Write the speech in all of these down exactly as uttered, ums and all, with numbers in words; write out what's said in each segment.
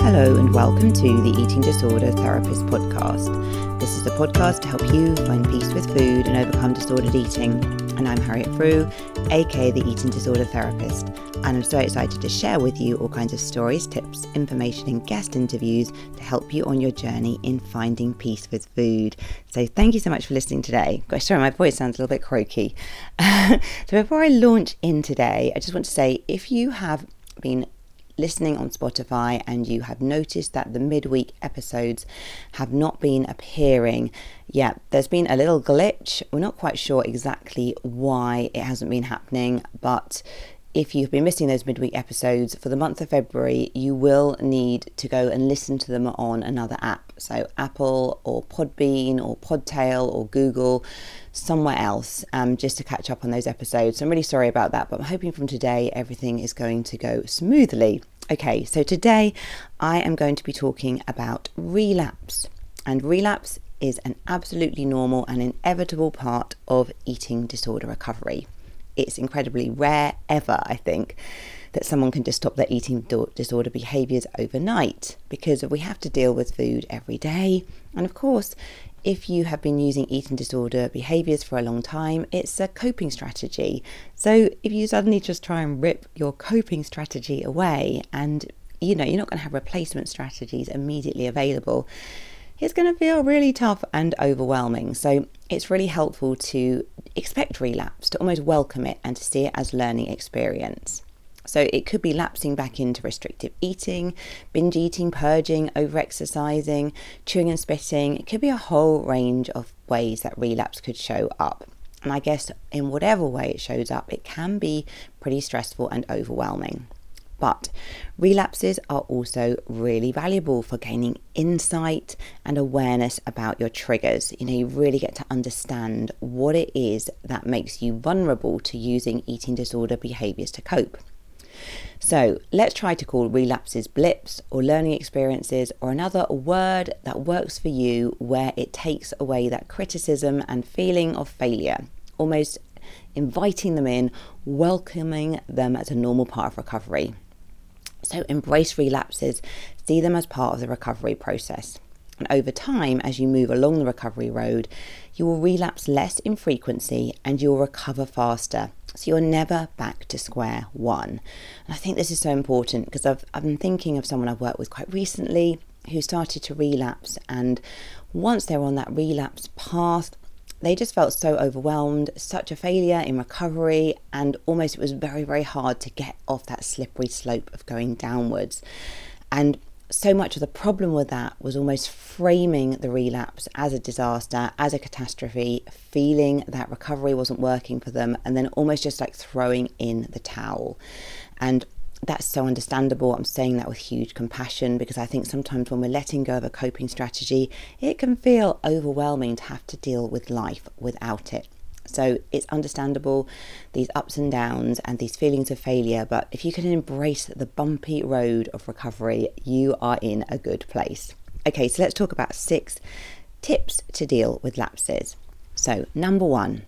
Hello and welcome to the Eating Disorder Therapist podcast. This is a podcast to help you find peace with food and overcome disordered eating. And I'm Harriet Frew, aka the Eating Disorder Therapist. And I'm so excited to share with you all kinds of stories, tips, information and guest interviews to help you on your journey in finding peace with food. So thank you so much for listening today. Gosh, sorry, my voice sounds a little bit croaky. So before I launch in today, I just want to say if you have been listening on Spotify and you have noticed that the midweek episodes have not been appearing yet, there's been a little glitch. We're not quite sure exactly why it hasn't been happening, but if you've been missing those midweek episodes for the month of February, you will need to go and listen to them on another app. So Apple or Podbean or Podtail or Google, somewhere else, um, just to catch up on those episodes. So I'm really sorry about that, but I'm hoping from today everything is going to go smoothly. Okay, so today I am going to be talking about relapse. And relapse is an absolutely normal and inevitable part of eating disorder recovery. It's incredibly rare ever, I think, that someone can just stop their eating disorder behaviours overnight, because we have to deal with food every day. And of course, if you have been using eating disorder behaviours for a long time, it's a coping strategy. So if you suddenly just try and rip your coping strategy away and, you know, you're not going to have replacement strategies immediately available, it's going to feel really tough and overwhelming. So it's really helpful to expect relapse, to almost welcome it and to see it as learning experience. So it could be lapsing back into restrictive eating, binge eating, purging, over-exercising, chewing and spitting. It could be a whole range of ways that relapse could show up. And I guess in whatever way it shows up, it can be pretty stressful and overwhelming. But relapses are also really valuable for gaining insight and awareness about your triggers. You know, you really get to understand what it is that makes you vulnerable to using eating disorder behaviours to cope. So let's try to call relapses blips or learning experiences, or another word that works for you where it takes away that criticism and feeling of failure, almost inviting them in, welcoming them as a normal part of recovery. So embrace relapses, see them as part of the recovery process. And over time, as you move along the recovery road, you will relapse less in frequency and you'll recover faster. So you're never back to square one. And I think this is so important because I've, I've been thinking of someone I've worked with quite recently who started to relapse. And once they're on that relapse path, they just felt so overwhelmed, such a failure in recovery, and almost it was very, very hard to get off that slippery slope of going downwards. And so much of the problem with that was almost framing the relapse as a disaster, as a catastrophe, feeling that recovery wasn't working for them, and then almost just like throwing in the towel. And that's so understandable. I'm saying that with huge compassion because I think sometimes when we're letting go of a coping strategy, it can feel overwhelming to have to deal with life without it. So it's understandable, these ups and downs and these feelings of failure, but if you can embrace the bumpy road of recovery, you are in a good place. Okay, so let's talk about six tips to deal with lapses. So number one,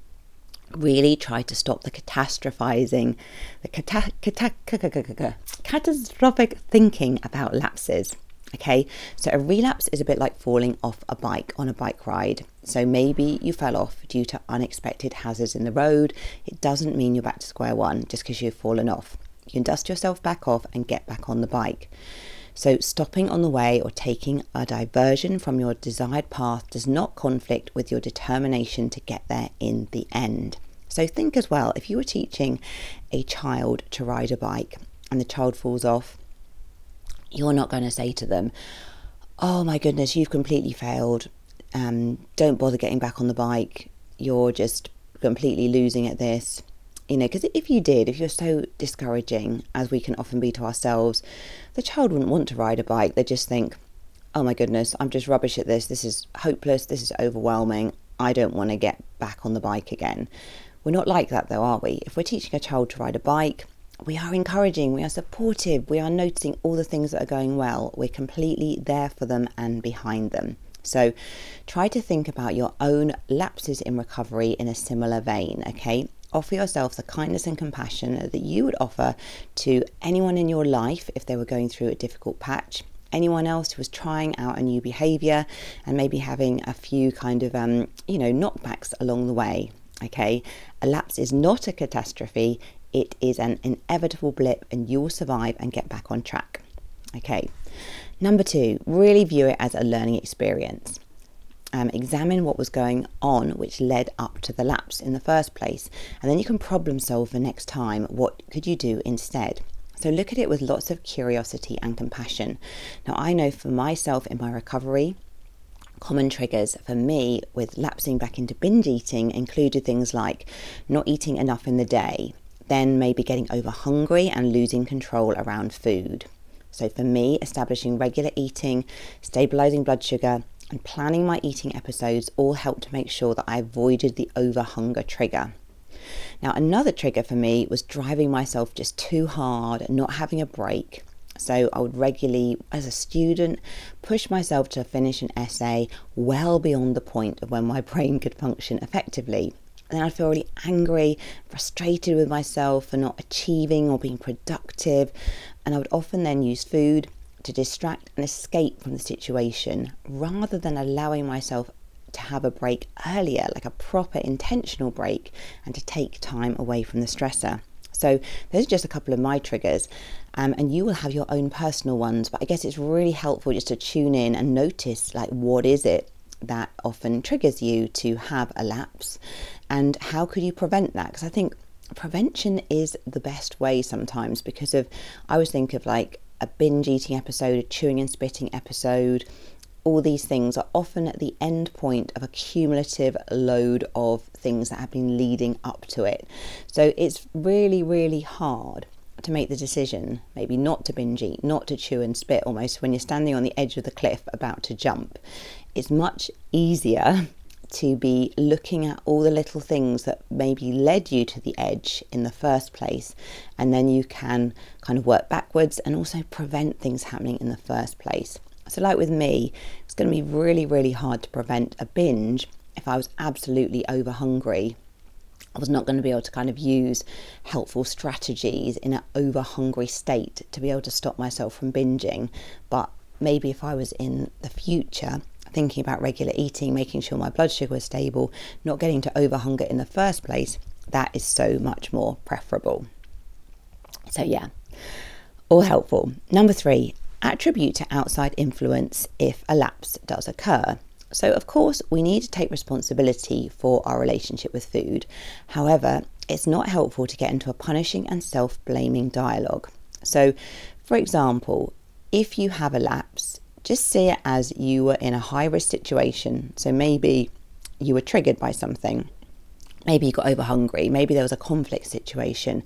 really try to stop the catastrophizing, the cata- cata- catastrophic thinking about lapses. Okay, so a relapse is a bit like falling off a bike on a bike ride. So maybe you fell off due to unexpected hazards in the road. It doesn't mean you're back to square one just because you've fallen off. You can dust yourself back off and get back on the bike. So stopping on the way or taking a diversion from your desired path does not conflict with your determination to get there in the end. So think as well, if you were teaching a child to ride a bike and the child falls off, you're not going to say to them, oh my goodness, you've completely failed. Um, don't bother getting back on the bike. You're just completely losing at this. You know, because if you did, if you're so discouraging, as we can often be to ourselves, the child wouldn't want to ride a bike. They'd just think, oh my goodness, I'm just rubbish at this. This is hopeless. This is overwhelming. I don't want to get back on the bike again. We're not like that though, are we? If we're teaching a child to ride a bike, we are encouraging, we are supportive, we are noticing all the things that are going well. We're completely there for them and behind them. So try to think about your own lapses in recovery in a similar vein, okay? Offer yourself the kindness and compassion that you would offer to anyone in your life if they were going through a difficult patch. anyone else who was trying out a new behaviour and maybe having a few kind of, um, you know, knockbacks along the way. Okay, a lapse is not a catastrophe. It is an inevitable blip and you will survive and get back on track. Okay, number two, really view it as a learning experience. Um, examine what was going on which led up to the lapse in the first place, and then you can problem solve for next time. What could you do instead? So look at it with lots of curiosity and compassion. Now, I know for myself in my recovery, common triggers for me with lapsing back into binge eating included things like not eating enough in the day, then maybe getting over hungry and losing control around food. So for me, establishing regular eating, stabilizing blood sugar, and planning my eating episodes all helped to make sure that I avoided the over hunger trigger. Now, another trigger for me was driving myself just too hard, not having a break. So I would regularly, as a student, push myself to finish an essay well beyond the point of when my brain could function effectively. And then I'd feel really angry, frustrated with myself for not achieving or being productive. And I would often then use food to distract and escape from the situation rather than allowing myself to have a break earlier, like a proper intentional break, and to take time away from the stressor. So those are just a couple of my triggers, um, and you will have your own personal ones, but I guess it's really helpful just to tune in and notice, like, what is it that often triggers you to have a lapse, and how could you prevent that? Because I think prevention is the best way sometimes, because of, I always think of like a binge eating episode, a chewing and spitting episode. All these things are often at the end point of a cumulative load of things that have been leading up to it. So it's really, really hard to make the decision, maybe not to binge eat, not to chew and spit almost when you're standing on the edge of the cliff about to jump. It's much easier to be looking at all the little things that maybe led you to the edge in the first place, and then you can kind of work backwards and also prevent things happening in the first place. So like with me, it's going to be really, really hard to prevent a binge if I was absolutely over hungry. I was not going to be able to kind of use helpful strategies in an over hungry state to be able to stop myself from binging. But maybe if I was in the future thinking about regular eating, making sure my blood sugar was stable, not getting to over hunger in the first place, that is so much more preferable. So yeah, all helpful. Number three, attribute to outside influence if a lapse does occur. So of course, we need to take responsibility for our relationship with food. However, it's not helpful to get into a punishing and self-blaming dialogue. So for example, if you have a lapse, just see it as you were in a high-risk situation. So maybe you were triggered by something. Maybe you got over hungry. Maybe there was a conflict situation.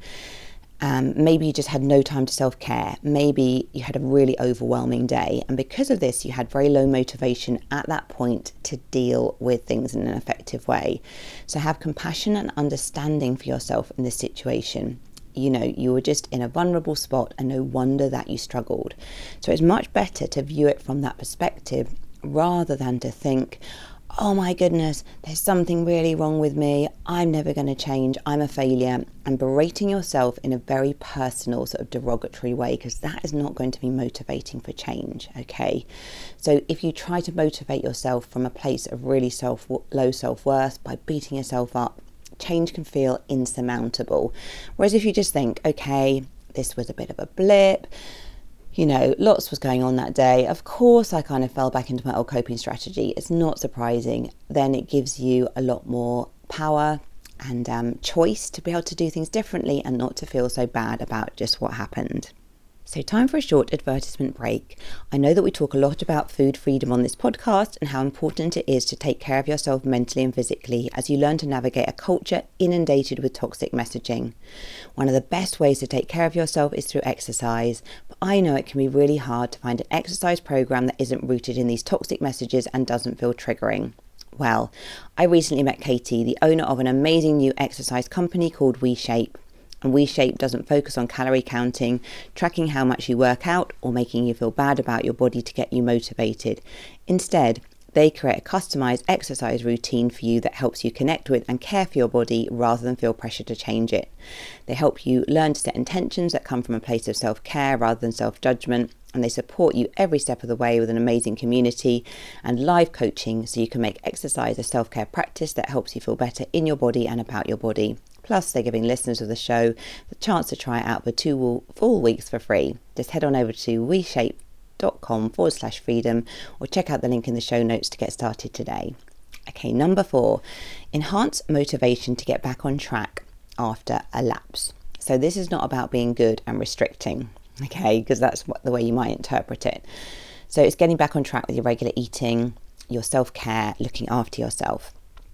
Um, maybe you just had no time to self-care. Maybe you had a really overwhelming day. And because of this, you had very low motivation at that point to deal with things in an effective way. So have compassion and understanding for yourself in this situation. You know, you were just in a vulnerable spot and no wonder that you struggled. So it's much better to view it from that perspective rather than to think, oh my goodness, there's something really wrong with me. I'm never going to change. I'm a failure. And berating yourself in a very personal sort of derogatory way, because that is not going to be motivating for change. Okay. So if you try to motivate yourself from a place of really self low self-worth by beating yourself up, change can feel insurmountable. Whereas if you just think, okay, this was a bit of a blip, you know, lots was going on that day. Of course, I kind of fell back into my old coping strategy. It's not surprising. Then it gives you a lot more power and um, choice to be able to do things differently and not to feel so bad about just what happened. So time for a short advertisement break. I know that we talk a lot about food freedom on this podcast and how important it is to take care of yourself mentally and physically as you learn to navigate a culture inundated with toxic messaging. One of the best ways to take care of yourself is through exercise, but I know it can be really hard to find an exercise program that isn't rooted in these toxic messages and doesn't feel triggering. Well, I recently met Katie, the owner of an amazing new exercise company called WeShape. And WeShape doesn't focus on calorie counting, tracking how much you work out, or making you feel bad about your body to get you motivated. Instead, They create a customized exercise routine for you that helps you connect with and care for your body rather than feel pressure to change it. They help you learn to set intentions that come from a place of self-care rather than self-judgment, and they support you every step of the way with an amazing community and live coaching so you can make exercise a self-care practice that helps you feel better in your body and about your body. Plus, they're giving listeners of the show the chance to try it out for two full weeks for free. Just head on over to weshape.com forward slash freedom or check out the link in the show notes to get started today. Okay, number four, enhance motivation to get back on track after a lapse. So this is not about being good and restricting, okay, because that's what, the way you might interpret it. So it's getting back on track with your regular eating, your self-care, looking after yourself.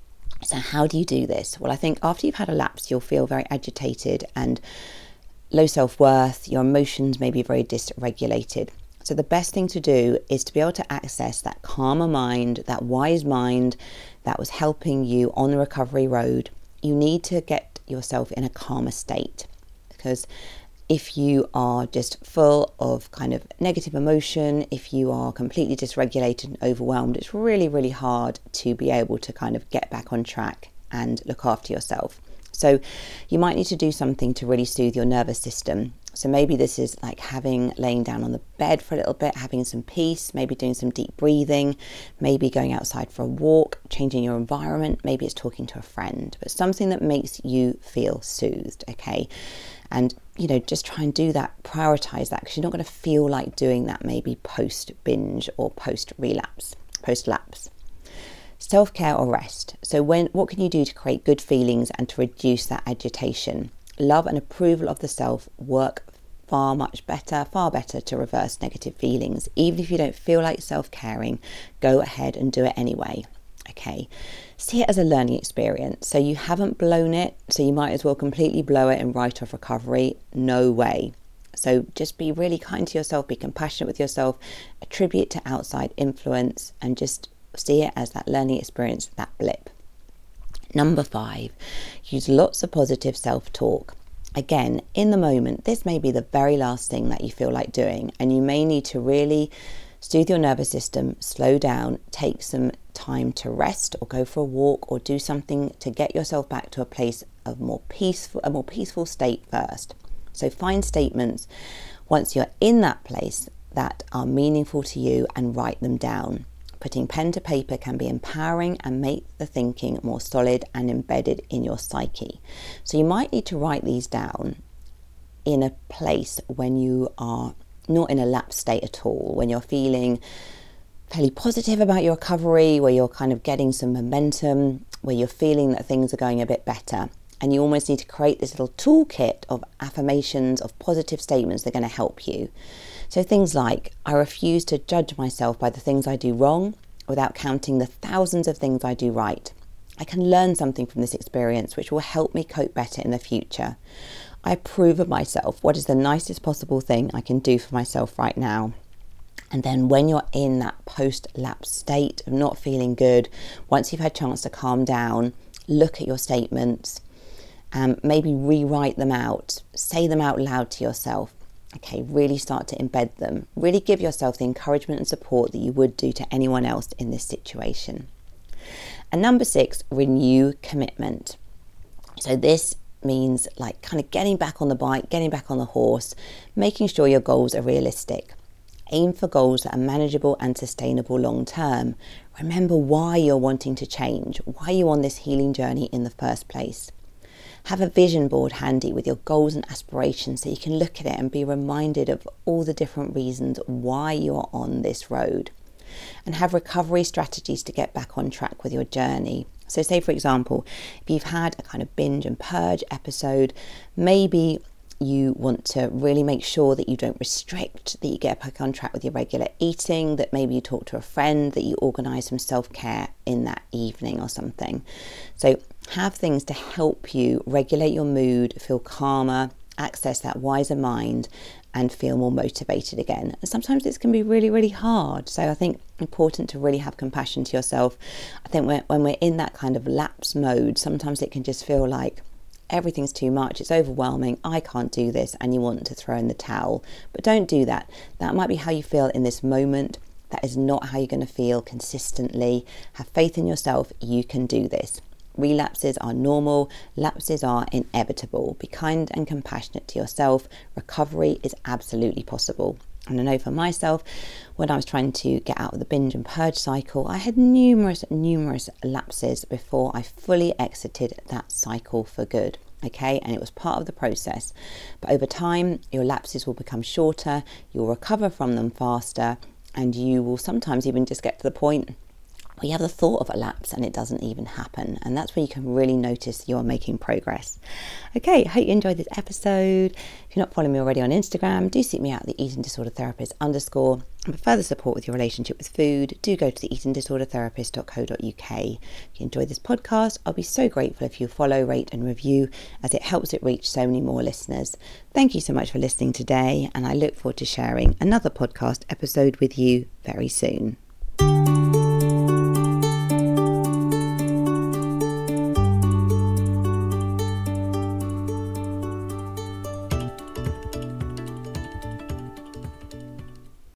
So how do you do this? Well, I think after you've had a lapse, you'll feel very agitated and low self-worth. Your emotions may be very dysregulated. So the best thing to do is to be able to access that calmer mind, that wise mind that was helping you on the recovery road. You need to get yourself in a calmer state, because if you are just full of kind of negative emotion, if you are completely dysregulated and overwhelmed, it's really, really hard to be able to kind of get back on track and look after yourself. So you might need to do something to really soothe your nervous system. So maybe this is like having, laying down on the bed for a little bit, having some peace, maybe doing some deep breathing, maybe going outside for a walk, changing your environment, maybe it's talking to a friend, but something that makes you feel soothed, okay? And, you know, just try and do that, prioritize that, because you're not going to feel like doing that maybe post binge or post relapse, post lapse. Self-care or rest. So when, what can you do to create good feelings and to reduce that agitation? Love and approval of the self work far much better, far better to reverse negative feelings. Even if you don't feel like self-caring, go ahead and do it anyway. Okay, see it as a learning experience. So you haven't blown it, so you might as well completely blow it and write off recovery. No way. So just be really kind to yourself, be compassionate with yourself, attribute to outside influence, and just see it as that learning experience, that blip. Number five, use lots of positive self-talk. Again, in the moment, this may be the very last thing that you feel like doing, and you may need to really soothe your nervous system, slow down, take some time to rest or go for a walk or do something to get yourself back to a place of more peaceful, a more peaceful state first. So find statements once you're in that place that are meaningful to you and write them down. Putting pen to paper can be empowering and make the thinking more solid and embedded in your psyche. So you might need to write these down in a place when you are not in a lapse state at all, when you're feeling fairly positive about your recovery, where you're kind of getting some momentum, where you're feeling that things are going a bit better. And you almost need to create this little toolkit of affirmations, of positive statements that are going to help you. So things like, I refuse to judge myself by the things I do wrong without counting the thousands of things I do right. I can learn something from this experience which will help me cope better in the future. I approve of myself. What is the nicest possible thing I can do for myself right now? And then when you're in that post-lapse state of not feeling good, once you've had a chance to calm down, look at your statements, um, maybe rewrite them out, say them out loud to yourself. Okay, really start to embed them. Really give yourself the encouragement and support that you would do to anyone else in this situation. And number six, renew commitment. So this means like kind of getting back on the bike, getting back on the horse, making sure your goals are realistic. Aim for goals that are manageable and sustainable long term. Remember why you're wanting to change, why you're on this healing journey in the first place. Have a vision board handy with your goals and aspirations so you can look at it and be reminded of all the different reasons why you are on this road. And have recovery strategies to get back on track with your journey. So say, for example, if you've had a kind of binge and purge episode, maybe you want to really make sure that you don't restrict, that you get back on track with your regular eating, that maybe you talk to a friend, that you organise some self-care in that evening or something. So have things to help you regulate your mood, feel calmer, access that wiser mind, and feel more motivated again. And sometimes this can be really, really hard. So I think important to really have compassion to yourself. I think when, when we're in that kind of lapse mode, sometimes it can just feel like everything's too much, it's overwhelming, I can't do this, and you want to throw in the towel. But don't do that. That might be how you feel in this moment. That is not how you're going to feel consistently. Have faith in yourself. You can do this. Relapses are normal. Lapses are inevitable. Be kind and compassionate to yourself. Recovery is absolutely possible. And I know for myself, when I was trying to get out of the binge and purge cycle, I had numerous, numerous lapses before I fully exited that cycle for good. Okay, and it was part of the process. But over time, your lapses will become shorter, you'll recover from them faster, and you will sometimes even just get to the point where you have the thought of a lapse and it doesn't even happen. And that's where you can really notice you're making progress. Okay, I hope you enjoyed this episode. If you're not following me already on Instagram, do seek me out, the eating disorder therapist underscore. And for further support with your relationship with food, do go to the eating disorder therapist dot co dot uk. If you enjoyed this podcast, I'll be so grateful if you follow, rate and review, as it helps it reach so many more listeners. Thank you so much for listening today, and I look forward to sharing another podcast episode with you very soon.